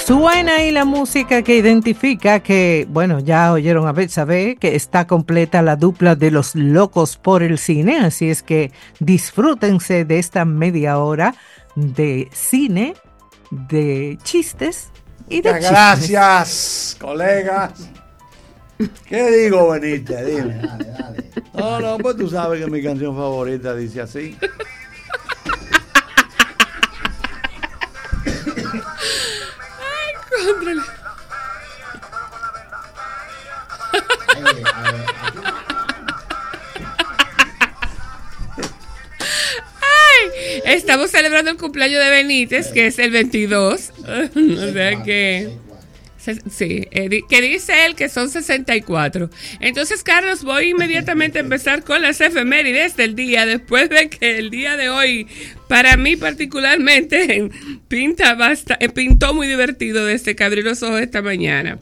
Suena ahí la música que identifica que, bueno, ya oyeron a Betsabe, que está completa la dupla de los locos por el cine, así es que disfrútense de esta media hora de cine, de chistes y de chistes. Gracias, colegas. ¿Qué digo, Benítez? Dime. Dale. No, pues tú sabes que mi canción favorita dice así. Cóntrale. Ay, estamos celebrando el cumpleaños de Benítez, que es el 22. O sea que... Sí, que dice él que son 64. Entonces, Carlos, voy inmediatamente a empezar con las efemérides del día, después de que el día de hoy, para mí particularmente, pintó muy divertido desde que abrí los ojos esta mañana.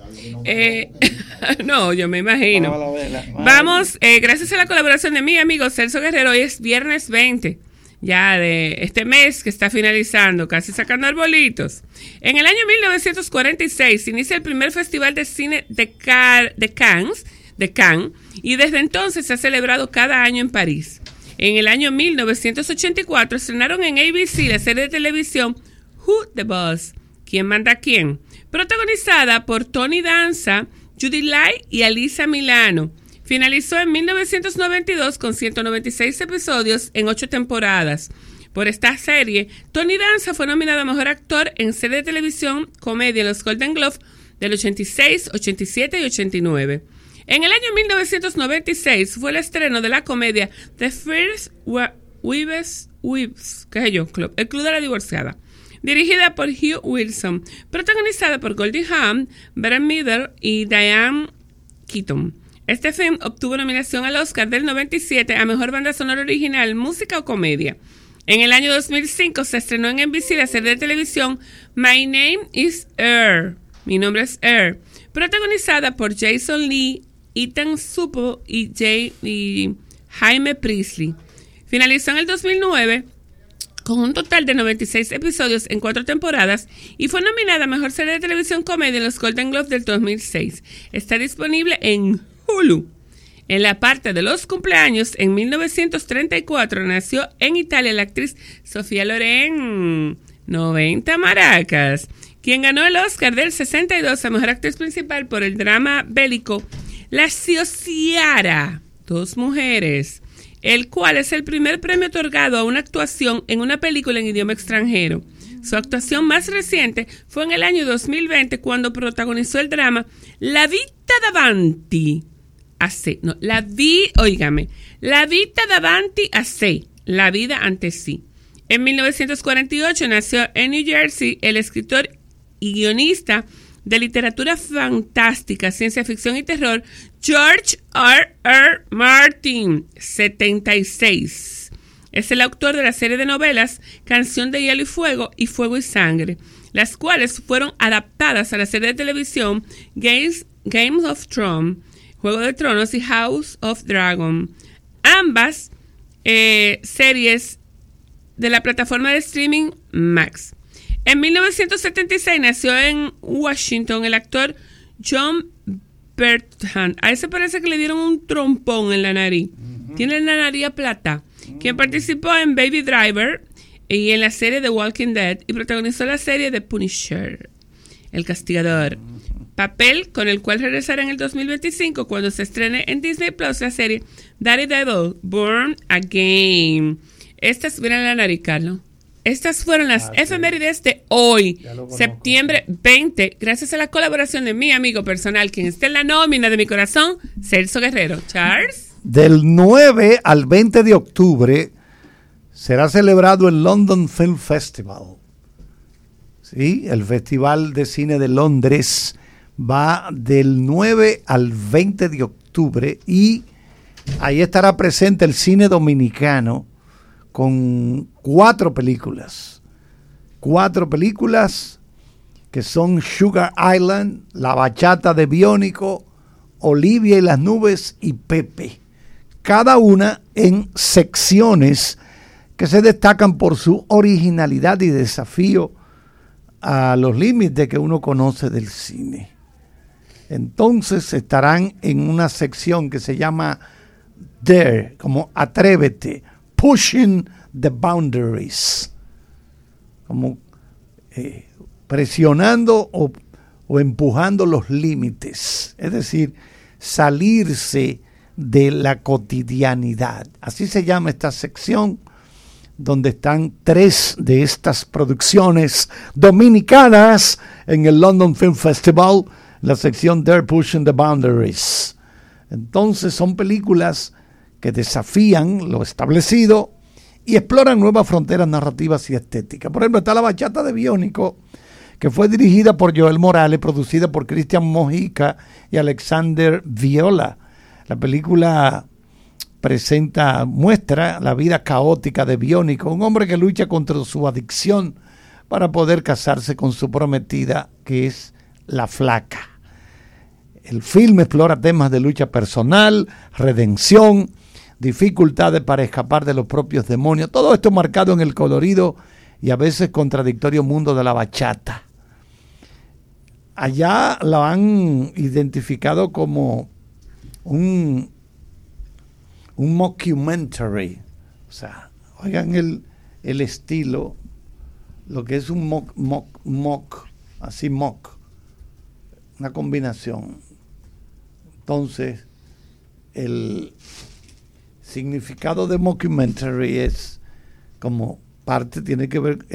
No, yo me imagino. Vamos, gracias a la colaboración de mi amigo Celso Guerrero, hoy es viernes 20. Ya de este mes que está finalizando, casi sacando arbolitos. En el año 1946 se inicia el primer Festival de Cine de Cannes, y desde entonces se ha celebrado cada año en París. En el año 1984 estrenaron en ABC la serie de televisión Who the Boss? ¿Quién manda a quién? Protagonizada por Tony Danza, Judy Light y Alyssa Milano. Finalizó en 1992 con 196 episodios en 8 temporadas. Por esta serie, Tony Danza fue nominado a Mejor Actor en serie de televisión comedia en los Golden Globe del 86, 87 y 89. En el año 1996 fue el estreno de la comedia The First Wives, Club, el Club de la Divorciada, dirigida por Hugh Wilson, protagonizada por Goldie Hawn, Bette Midler y Diane Keaton. Este film obtuvo nominación al Oscar del 97 a Mejor Banda Sonora Original, Música o Comedia. En el año 2005 se estrenó en NBC la serie de televisión My Name is Earl, Mi nombre es Earl, protagonizada por Jason Lee, Ethan Suplee y Jaime Priestley. Finalizó en el 2009 con un total de 96 episodios en 4 temporadas y fue nominada a Mejor Serie de Televisión Comedia en los Golden Globes del 2006. Está disponible en Hulu. En la parte de los cumpleaños, en 1934 nació en Italia la actriz Sofía Loren, 90 maracas, quien ganó el Oscar del 62 a Mejor Actriz Principal por el drama bélico La Ciociara, 2 mujeres, el cual es el primer premio otorgado a una actuación en una película en idioma extranjero. Su actuación más reciente fue en el año 2020 cuando protagonizó el drama La Vita Davanti a sé. No, La Vita Davanti a sé, La vida ante sí. En 1948 nació en New Jersey el escritor y guionista de literatura fantástica, ciencia ficción y terror, George R.R. Martin, 76. Es el autor de la serie de novelas Canción de Hielo y Fuego y Fuego y Sangre, las cuales fueron adaptadas a la serie de televisión Game of Thrones, Juego de Tronos y House of Dragon, ambas series de la plataforma de streaming Max. En 1976 nació en Washington el actor John Bertrand. A ese parece que le dieron un trompón en la nariz. Tiene la nariz plata. Quien participó en Baby Driver y en la serie The Walking Dead y protagonizó la serie The Punisher, El Castigador. Papel con el cual regresará en el 2025 cuando se estrene en Disney Plus la serie Daredevil Born Again. Miren la nariz, Carlos. Estas fueron las efemérides de hoy, septiembre 20, gracias a la colaboración de mi amigo personal, quien está en la nómina de mi corazón, Celso Guerrero. Charles. Del 9 al 20 de octubre será celebrado el London Film Festival. ¿Sí? El Festival de Cine de Londres va del 9 al 20 de octubre y ahí estará presente el cine dominicano con 4 películas que son Sugar Island, La Bachata de Biónico, Olivia y las Nubes y Pepe, cada una en secciones que se destacan por su originalidad y desafío a los límites que uno conoce del cine. Entonces estarán en una sección que se llama Dare, como atrévete, pushing the boundaries, como presionando o empujando los límites, es decir, salirse de la cotidianidad. Así se llama esta sección, donde están 3 de estas producciones dominicanas en el London Film Festival, la sección They're Pushing the Boundaries. Entonces son películas que desafían lo establecido y exploran nuevas fronteras narrativas y estéticas. Por ejemplo, está La Bachata de Biónico, que fue dirigida por Joel Morales, producida por Cristian Mojica y Alexander Viola. La película muestra la vida caótica de Biónico, un hombre que lucha contra su adicción para poder casarse con su prometida, que es la Flaca. El film explora temas de lucha personal, redención, dificultades para escapar de los propios demonios. Todo esto marcado en el colorido y a veces contradictorio mundo de la bachata. Allá lo han identificado como un mockumentary. O sea, oigan el estilo, lo que es un mock, así mock, una combinación. Entonces, el significado de mockumentary es como parte, tiene que ver,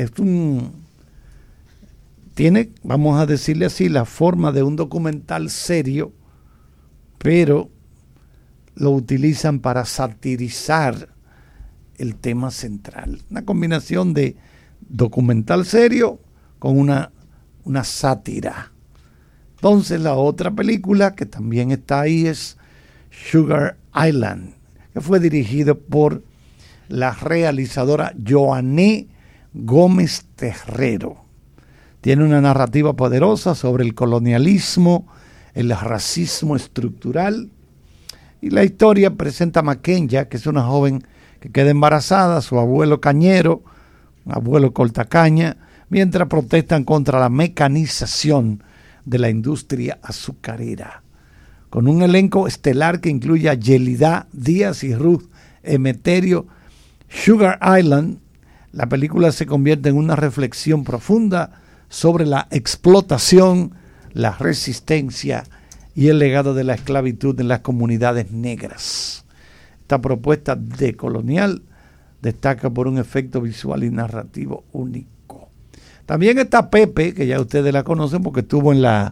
tiene, vamos a decirle así, la forma de un documental serio, pero lo utilizan para satirizar el tema central. Una combinación de documental serio con una sátira. Entonces la otra película que también está ahí es Sugar Island, que fue dirigido por la realizadora Joané Gómez Terrero. Tiene una narrativa poderosa sobre el colonialismo, el racismo estructural, y la historia presenta a Maquenya, que es una joven que queda embarazada, su abuelo cañero, un abuelo cortacaña, mientras protestan contra la mecanización de la industria azucarera. Con un elenco estelar que incluye a Yelida Díaz y Ruth Emeterio, Sugar Island, la película se convierte en una reflexión profunda sobre la explotación, la resistencia y el legado de la esclavitud en las comunidades negras. Esta propuesta decolonial destaca por un efecto visual y narrativo único. También está Pepe, que ya ustedes la conocen porque estuvo en la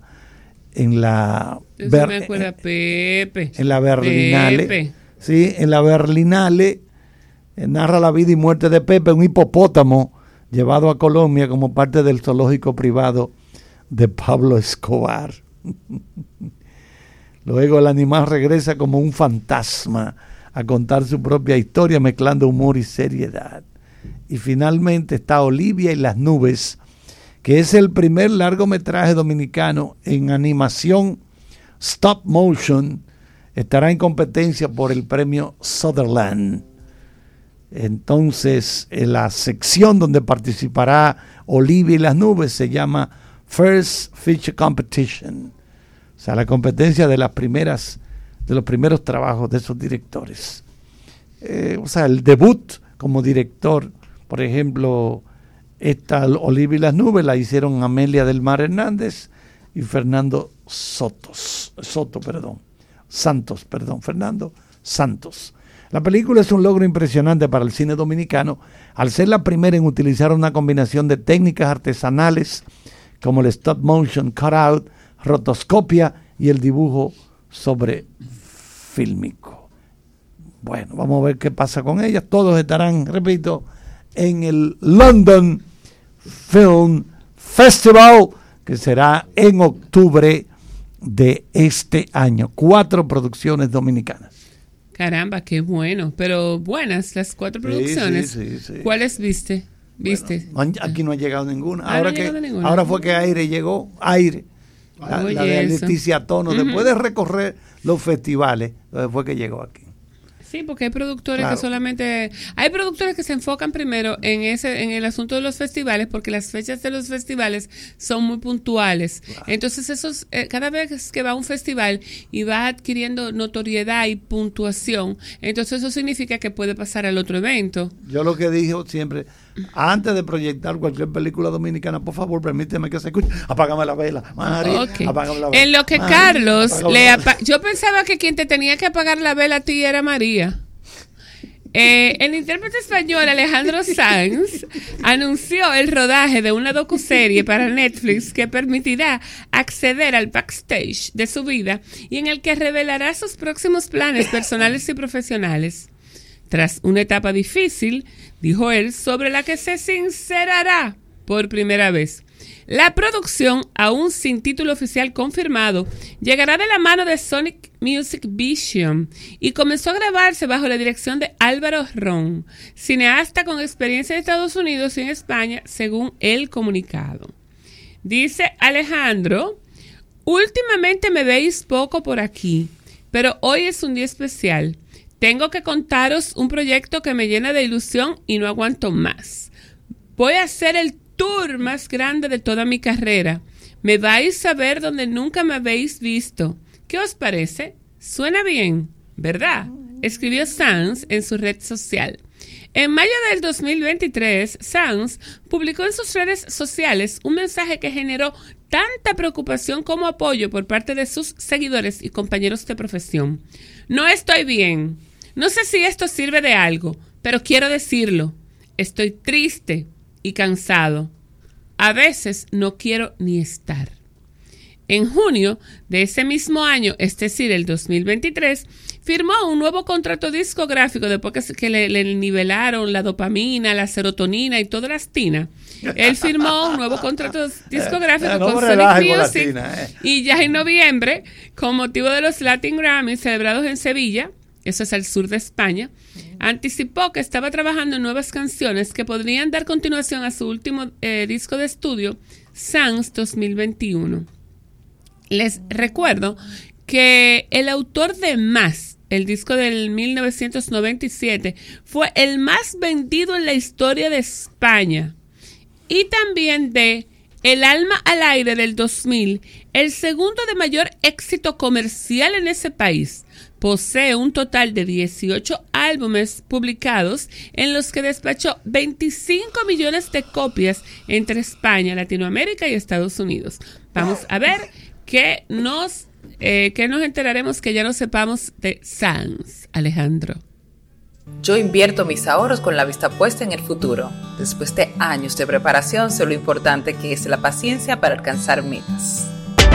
Berlinale. Pepe. Sí, en la Berlinale narra la vida y muerte de Pepe, un hipopótamo llevado a Colombia como parte del zoológico privado de Pablo Escobar. Luego el animal regresa como un fantasma a contar su propia historia mezclando humor y seriedad. Y finalmente está Olivia y las nubes, que es el primer largometraje dominicano en animación stop motion. Estará en competencia por el premio Sutherland. Entonces, en la sección donde participará Olivia y las nubes se llama First Feature Competition. O sea, la competencia de los primeros trabajos de esos directores. O sea, el debut como director, por endo, esta Olivia y las nubes la hicieron Amelia del Mar Hernández y Fernando Fernando Santos. La película es un logro impresionante para el cine dominicano, al ser la primera en utilizar una combinación de técnicas artesanales como el stop motion, cutout, rotoscopia y el dibujo sobre fílmico. Bueno, vamos a ver qué pasa con ellas. Todos estarán, repito, en el London Film Festival, que será en octubre de este año. 4 producciones dominicanas. Caramba, qué bueno, pero buenas las 4 producciones. Sí. ¿Cuáles viste? Bueno, aquí no ha llegado ninguna. Ninguna. Ahora fue que Aire llegó. La de Leticia Tono. Después de recorrer los festivales, fue que llegó aquí. Sí, porque hay productores Claro. que solamente... Hay productores que se enfocan primero en el asunto de los festivales, porque las fechas de los festivales son muy puntuales. Claro. Entonces, cada vez que va a un festival y va adquiriendo notoriedad y puntuación, entonces eso significa que puede pasar al otro evento. Yo lo que dije siempre, antes de proyectar cualquier película dominicana, por favor, permíteme que se escuche. Apágame la vela, María. Okay. Apágame la vela. En lo que María, Carlos apágame la vela. yo pensaba que quien te tenía que apagar la vela a ti era María. El intérprete español Alejandro Sanz anunció el rodaje de una docuserie para Netflix que permitirá acceder al backstage de su vida y en el que revelará sus próximos planes personales y profesionales. Tras una etapa difícil, dijo él, sobre la que se sincerará por primera vez. La producción, aún sin título oficial confirmado, llegará de la mano de Sonic Music Vision y comenzó a grabarse bajo la dirección de Álvaro Ron, cineasta con experiencia en Estados Unidos y en España, según el comunicado. Dice Alejandro, últimamente me veis poco por aquí, pero hoy es un día especial. Tengo que contaros un proyecto que me llena de ilusión y no aguanto más. Voy a hacer el tour más grande de toda mi carrera. Me vais a ver donde nunca me habéis visto. ¿Qué os parece? Suena bien, ¿verdad? Escribió Sanz en su red social. En mayo del 2023, Sanz publicó en sus redes sociales un mensaje que generó tanta preocupación como apoyo por parte de sus seguidores y compañeros de profesión. No estoy bien. No sé si esto sirve de algo, pero quiero decirlo. Estoy triste y cansado. A veces no quiero ni estar. En junio de ese mismo año, es decir, el 2023, firmó un nuevo contrato discográfico después que le nivelaron la dopamina, la serotonina y toda la astina. Él firmó un nuevo contrato discográfico con Sonic Music y ya en noviembre, con motivo de los Latin Grammys celebrados en Sevilla, eso es al sur de España, anticipó que estaba trabajando en nuevas canciones que podrían dar continuación a su último disco de estudio, Sanz 2021. Les recuerdo que el autor de Más, el disco del 1997, fue el más vendido en la historia de España. Y también de El alma al aire del 2000, el segundo de mayor éxito comercial en ese país. Posee un total de 18 álbumes publicados en los que despachó 25 millones de copias entre España, Latinoamérica y Estados Unidos. Vamos a ver qué nos enteraremos que ya no sepamos de Sanz, Alejandro. Yo invierto mis ahorros con la vista puesta en el futuro. Después de años de preparación, sé lo importante que es la paciencia para alcanzar metas.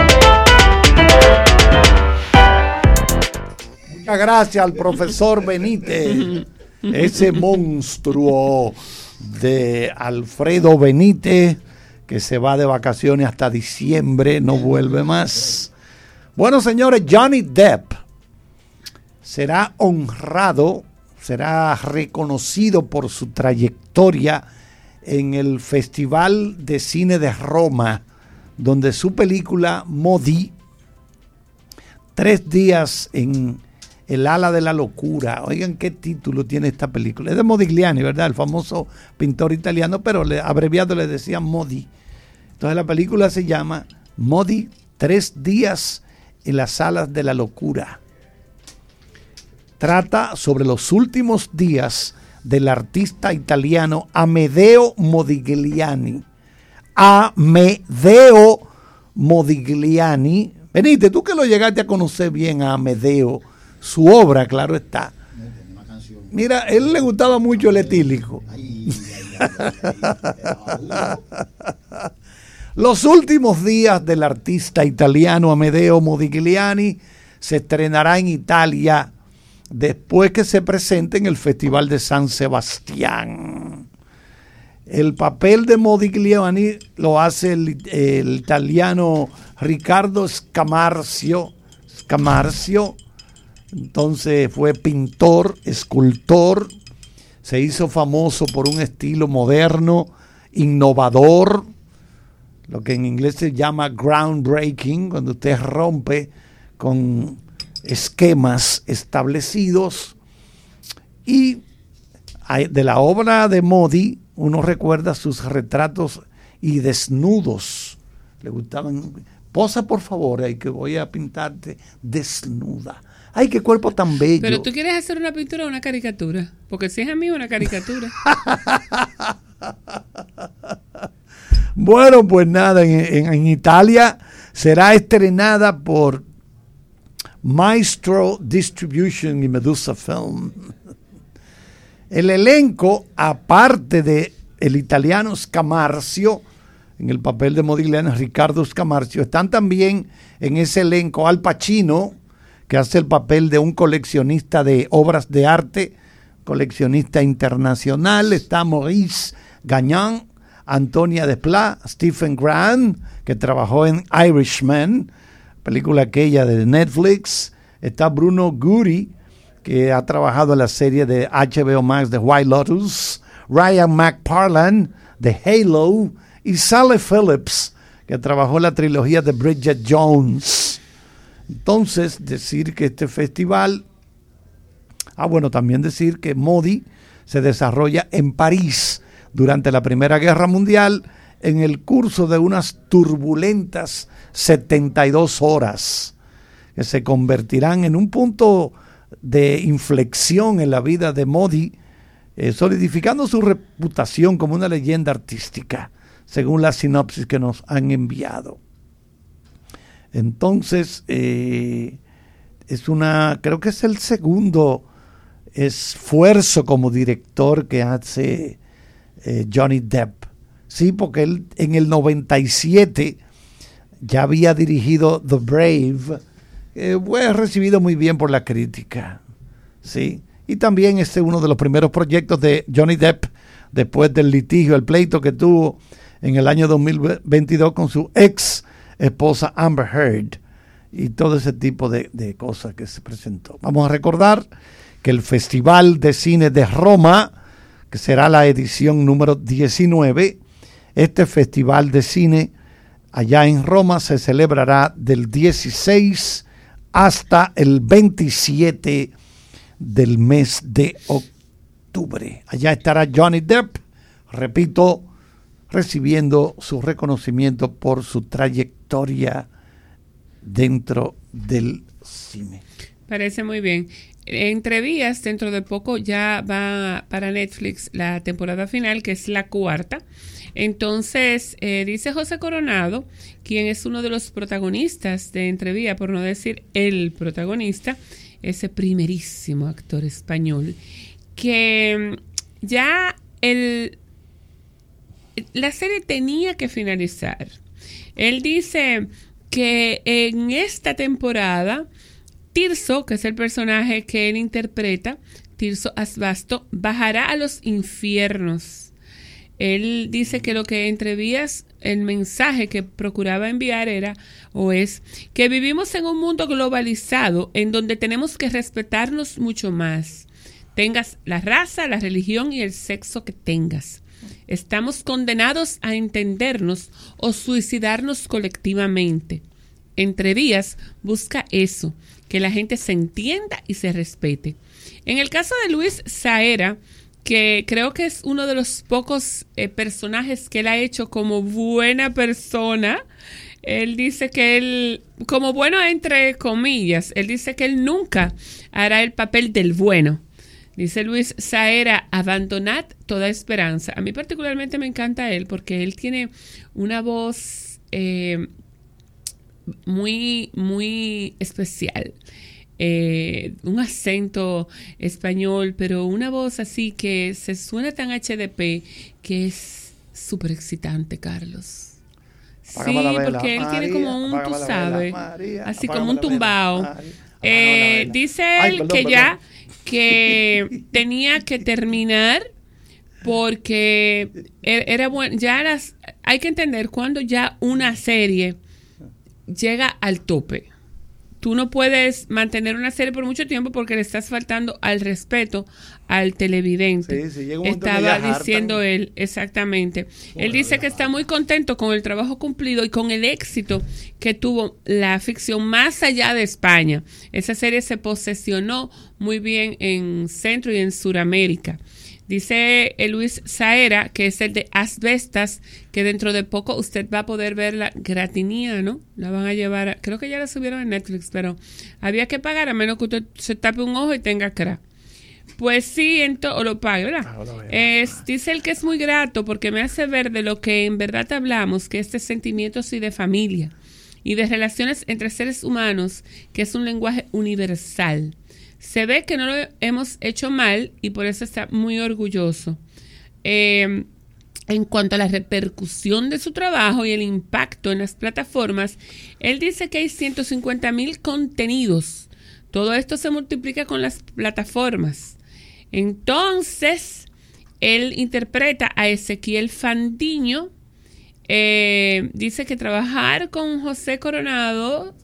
Muchas gracias al profesor Benítez, ese monstruo de Alfredo Benítez, que se va de vacaciones hasta diciembre, no vuelve más. Bueno, señores, Johnny Depp será honrado, será reconocido por su trayectoria en el Festival de Cine de Roma, donde su película Modi, 3 días en el ala de la locura. Oigan qué título tiene esta película. Es de Modigliani, ¿verdad? El famoso pintor italiano, pero abreviado le decían Modi. Entonces la película se llama Modi, 3 días en las alas de la locura. Trata sobre los últimos días del artista italiano Amedeo Modigliani. Amedeo Modigliani. Benítez, tú que lo llegaste a conocer bien a Amedeo, su obra, claro está. Mira, a él le gustaba mucho el etílico. Los últimos días del artista italiano Amedeo Modigliani se estrenará en Italia después que se presente en el Festival de San Sebastián. El papel de Modigliani lo hace el italiano Riccardo Scamarcio. Entonces fue pintor, escultor, se hizo famoso por un estilo moderno, innovador, lo que en inglés se llama groundbreaking, cuando usted rompe con esquemas establecidos. Y de la obra de Modi, uno recuerda sus retratos y desnudos. Le gustaban. Posa, por favor, que voy a pintarte desnuda. ¡Ay, qué cuerpo tan bello! Pero tú quieres hacer una pintura o una caricatura. Porque si es a mí una caricatura. Bueno, pues nada, en Italia será estrenada por Maestro Distribution y Medusa Film. El elenco, aparte de el italiano Scamarcio, en el papel de Modigliani, Ricardo Scamarcio, están también en ese elenco Al Pacino, que hace el papel de un coleccionista de obras de arte, coleccionista internacional. Está Maurice Gagnon, Antonia Desplat, Stephen Grant, que trabajó en Irishman, película aquella de Netflix. Está Bruno Guri, que ha trabajado en la serie de HBO Max de White Lotus. Ryan McParlane, de Halo. Y Sally Phillips, que trabajó en la trilogía de Bridget Jones. Entonces, decir que este festival... también decir que Modi se desarrolla en París durante la Primera Guerra Mundial en el curso de unas turbulentas 72 horas que se convertirán en un punto de inflexión en la vida de Modi, solidificando su reputación como una leyenda artística, según la sinopsis que nos han enviado. Entonces, creo que es el segundo esfuerzo como director que hace Johnny Depp. Sí, porque él en el 97 ya había dirigido The Brave, fue recibido muy bien por la crítica. Sí, y también este es uno de los primeros proyectos de Johnny Depp después del litigio, el pleito que tuvo en el año 2022 con su ex esposa Amber Heard y todo ese tipo de cosas que se presentó. Vamos a recordar que el Festival de Cine de Roma, que será la edición número 19, este Festival de Cine allá en Roma se celebrará del 16 hasta el 27 del mes de octubre. Allá estará Johnny Depp, repito, recibiendo su reconocimiento por su trayectoria dentro del cine. Parece muy bien. Entre vías, dentro de poco ya va para Netflix la temporada final, que es la cuarta. Entonces, dice José Coronado, quien es uno de los protagonistas de Entrevía, por no decir el protagonista, ese primerísimo actor español, que ya la serie tenía que finalizar. Él dice que en esta temporada Tirso, que es el personaje que él interpreta, Tirso Asbasto, bajará a los infiernos. Él dice que lo que entrevías, el mensaje que procuraba enviar es que vivimos en un mundo globalizado en donde tenemos que respetarnos mucho más. Tengas la raza, la religión y el sexo que tengas. Estamos condenados a entendernos o suicidarnos colectivamente. Entrevías busca eso, que la gente se entienda y se respete. En el caso de Luis Saera, que creo que es uno de los pocos personajes que él ha hecho como buena persona, él dice que él, como bueno entre comillas, él dice que él nunca hará el papel del bueno. Dice Luis Saera, abandonad toda esperanza. A mí particularmente me encanta él porque él tiene una voz muy, muy especial. Un acento español, pero una voz así que se suena tan HDP que es súper excitante, Carlos. Sí, porque él tiene como un, tú sabes, así como un tumbao. Dice él que ya que tenía que terminar porque era bueno. Ya hay que entender cuando ya una serie llega al tope. tú no puedes mantener una serie por mucho tiempo porque le estás faltando al respeto al televidente. Sí, llega un Estaba diciendo él, exactamente. Él dice que está muy contento con el trabajo cumplido y con el éxito que tuvo la ficción más allá de España. Esa serie se posesionó muy bien en Centro y en Suramérica. Dice Luis Saera, que es el de Asbestas, que dentro de poco usted va a poder verla gratinía, ¿no? La van a llevar, creo que ya la subieron en Netflix, pero había que pagar a menos que usted se tape un ojo y tenga crack. Pues sí, o lo pague, ¿verdad? Dice él que es muy grato porque me hace ver de lo que en verdad hablamos, que es de sentimientos y de familia y de relaciones entre seres humanos, que es un lenguaje universal. Se ve que no lo hemos hecho mal y por eso está muy orgulloso. En cuanto a la repercusión de su trabajo y el impacto en las plataformas, él dice que hay 150,000 contenidos. Todo esto se multiplica con las plataformas. Entonces, él interpreta a Ezequiel Fandiño. Dice que trabajar con José Coronado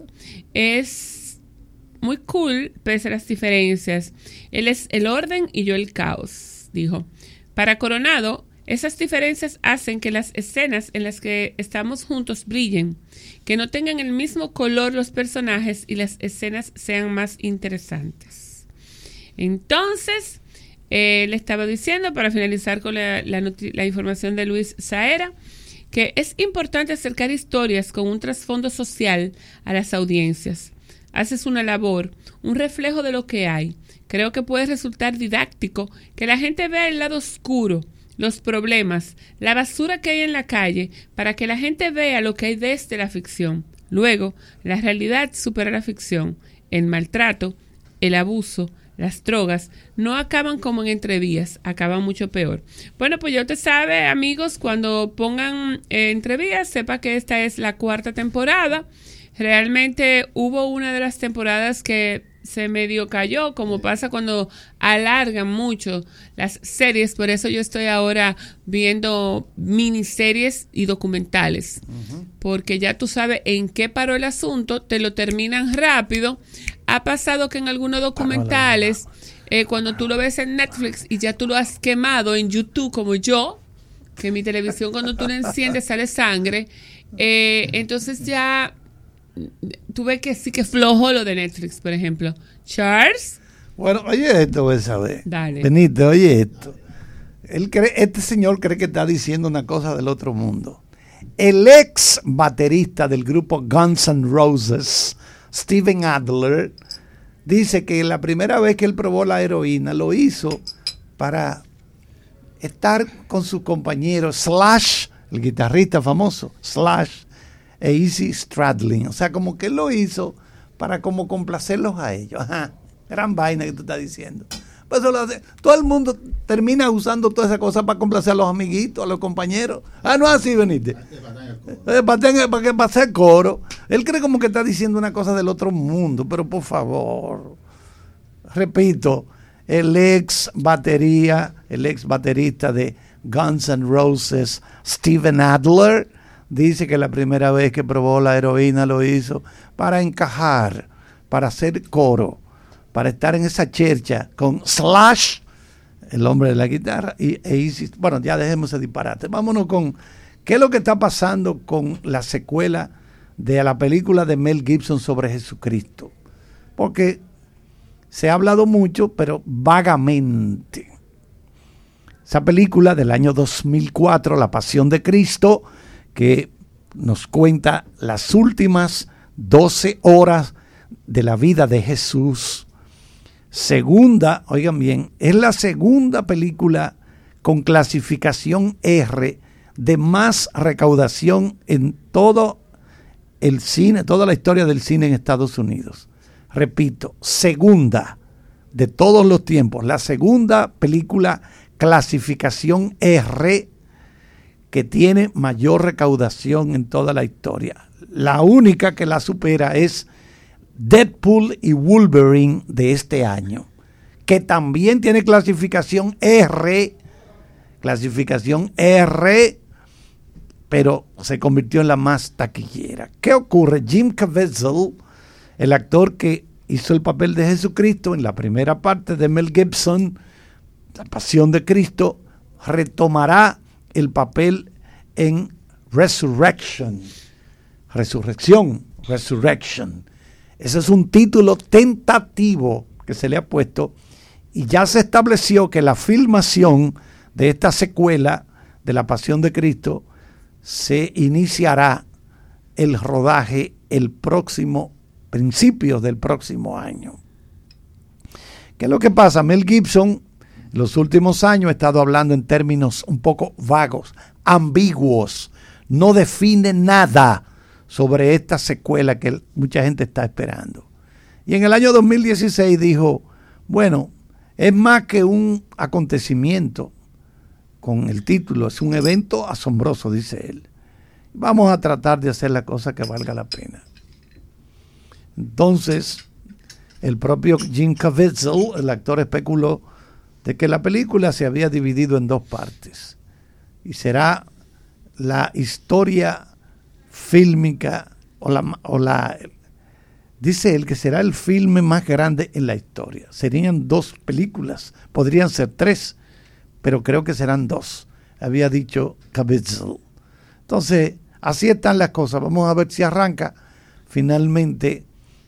es muy cool, pese a las diferencias. Él es el orden y yo el caos, dijo. Para Coronado, esas diferencias hacen que las escenas en las que estamos juntos brillen, que no tengan el mismo color los personajes y las escenas sean más interesantes. Entonces, le estaba diciendo, para finalizar con la información de Luis Saera, que es importante acercar historias con un trasfondo social a las audiencias. Haces una labor, un reflejo de lo que hay. Creo que puede resultar didáctico que la gente vea el lado oscuro, los problemas, la basura que hay en la calle, para que la gente vea lo que hay desde la ficción. Luego, la realidad supera la ficción. El maltrato, el abuso, las drogas no acaban como en entrevías, acaban mucho peor. Bueno, pues ya usted sabe, amigos, cuando pongan entrevías, sepa que esta es la 4ª temporada. Realmente hubo una de las temporadas que se medio cayó, como pasa cuando alargan mucho las series. Por eso yo estoy ahora viendo miniseries y documentales. Porque ya tú sabes en qué paró el asunto, te lo terminan rápido. Ha pasado que en algunos documentales, cuando tú lo ves en Netflix y ya tú lo has quemado en YouTube, como yo, que mi televisión cuando tú la enciendes sale sangre, entonces ya tú ves que sí que flojo lo de Netflix, por ejemplo. Charles. Bueno, oye esto, voy a saber. Dale. Benito, oye esto. Este señor cree que está diciendo una cosa del otro mundo. El ex baterista del grupo Guns N' Roses, Steven Adler, dice que la primera vez que él probó la heroína lo hizo para estar con su compañero Slash, el guitarrista famoso, Slash, e Izzy Stradlin. O sea, como que él lo hizo para como complacerlos a ellos. Ajá, gran vaina que tú estás diciendo. Pues todo el mundo termina usando toda esa cosa para complacer a los amiguitos, a los compañeros. No así, veniste. Para hacer coro. Él cree como que está diciendo una cosa del otro mundo, pero por favor, repito, el ex baterista de Guns N' Roses, Steven Adler, dice que la primera vez que probó la heroína lo hizo para encajar, para hacer coro, para estar en esa chercha con Slash, el hombre de la guitarra, y bueno, ya dejemos ese disparate. Vámonos con qué es lo que está pasando con la secuela de la película de Mel Gibson sobre Jesucristo. Porque se ha hablado mucho, pero vagamente. Esa película del año 2004, La Pasión de Cristo, que nos cuenta las últimas 12 horas de la vida de Jesús. Segunda, oigan bien, es la segunda película con clasificación R de más recaudación en todo el cine, toda la historia del cine en Estados Unidos. Repito, segunda de todos los tiempos, la segunda película clasificación R que tiene mayor recaudación en toda la historia. La única que la supera es Deadpool y Wolverine de este año, que también tiene clasificación R, pero se convirtió en la más taquillera. ¿Qué ocurre? Jim Caviezel, El actor que hizo el papel de Jesucristo en la primera parte de Mel Gibson, La Pasión de Cristo, retomará el papel en Resurrection. Resurrection. Ese es un título tentativo que se le ha puesto y ya se estableció que la filmación de esta secuela de La Pasión de Cristo se iniciará el rodaje principios del próximo año. ¿Qué es lo que pasa? Mel Gibson en los últimos años ha estado hablando en términos un poco vagos, ambiguos, no define nada sobre esta secuela que mucha gente está esperando. Y en el año 2016 dijo, bueno, es más que un acontecimiento con el título, es un evento asombroso, dice él. Vamos a tratar de hacer la cosa que valga la pena. Entonces, el propio Jim Caviezel, el actor, especuló de que la película se había dividido en dos partes y será la historia fílmica dice él que será el filme más grande en la historia. Serían dos películas, podrían ser tres, pero creo que serán dos, había dicho Caviezel. Entonces, así están las cosas. Vamos a ver si arranca finalmente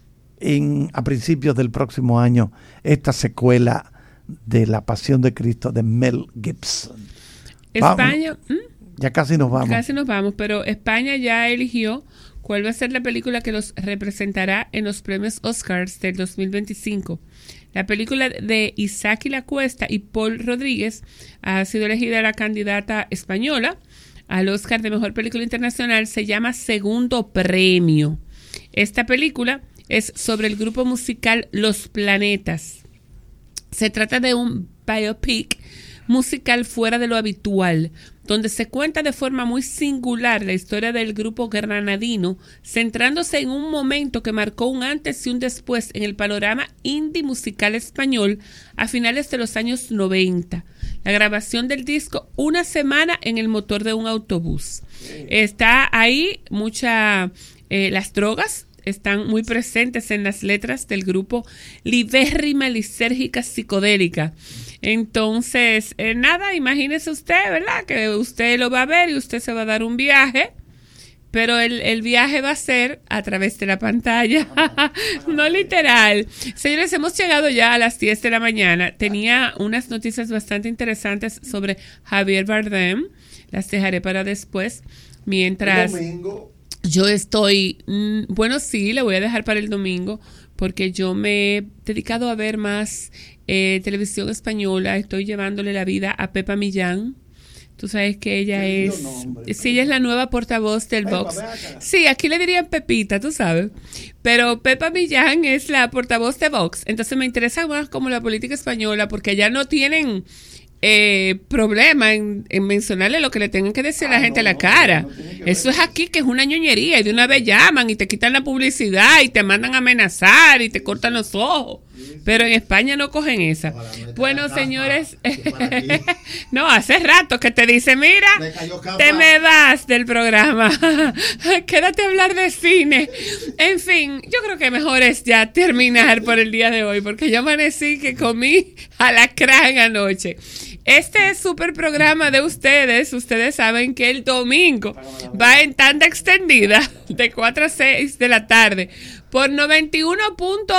a principios del próximo año esta secuela de La Pasión de Cristo de Mel Gibson. España, ya casi nos vamos. Casi nos vamos, pero España ya eligió cuál va a ser la película que los representará en los premios Oscars del 2025. La película de Isaac La Cuesta y Paul Rodríguez ha sido elegida la candidata española al Oscar de Mejor Película Internacional. Se llama Segundo Premio. Esta película es sobre el grupo musical Los Planetas. Se trata de un biopic musical fuera de lo habitual, donde se cuenta de forma muy singular la historia del grupo granadino, centrándose en un momento que marcó un antes y un después en el panorama indie musical español a finales de los años 90. La grabación del disco Una semana en el motor de un autobús. Está ahí las drogas están muy presentes en las letras del grupo Libérrima Lisérgica Psicodélica. Entonces, nada, imagínese usted, ¿verdad? Que usted lo va a ver y usted se va a dar un viaje, pero el viaje va a ser a través de la pantalla, no literal. Señores, hemos llegado ya a las 10 de la mañana. Tenía unas noticias bastante interesantes sobre Javier Bardem. Las dejaré para después. Mientras yo estoy, sí, la voy a dejar para el domingo, porque yo me he dedicado a ver más televisión española. Estoy llevándole la vida a Pepa Millán. Tú sabes que ella ella es la nueva portavoz del Vox. Sí, aquí le dirían Pepita, tú sabes. Pero Pepa Millán es la portavoz de Vox. Entonces me interesa más como la política española, porque allá no tienen problema en mencionarle lo que le tengan que decir a la gente a la cara. Eso es aquí, que es una ñoñería, y de una vez llaman y te quitan la publicidad y te mandan a amenazar y te cortan los ojos. Pero en España no cogen esa. Bueno, señores, no, hace rato que te dice, mira, te me vas del programa, quédate a hablar de cine. En fin, yo creo que mejor es ya terminar por el día de hoy, porque yo amanecí que comí alacrán anoche. Este súper programa de ustedes saben que el domingo va en tanda extendida de 4 a 6 de la tarde por 91.1,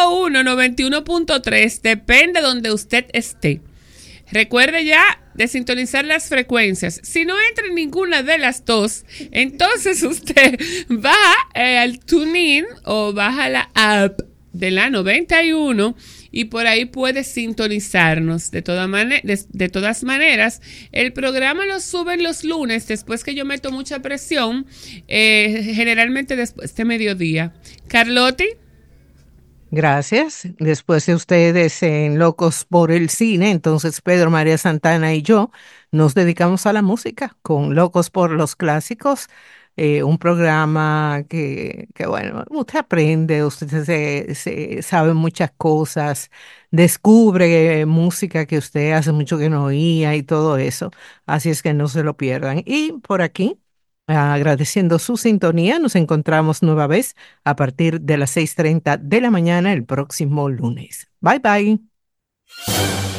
91.3, depende donde usted esté. Recuerde ya de sintonizar las frecuencias. Si no entra en ninguna de las dos, entonces usted va al TuneIn o baja la app de la 91 y por ahí puede sintonizarnos. De todas maneras, el programa lo suben los lunes, después que yo meto mucha presión, generalmente después de mediodía. Carlotti. Gracias. Después de ustedes en Locos por el Cine, entonces Pedro María Santana y yo nos dedicamos a la música con Locos por los Clásicos. Un programa que bueno, usted aprende, usted se sabe muchas cosas, descubre música que usted hace mucho que no oía y todo eso, así es que no se lo pierdan. Y por aquí, Agradeciendo su sintonía, nos encontramos nueva vez a partir de las 6:30 de la mañana el próximo lunes. Bye bye.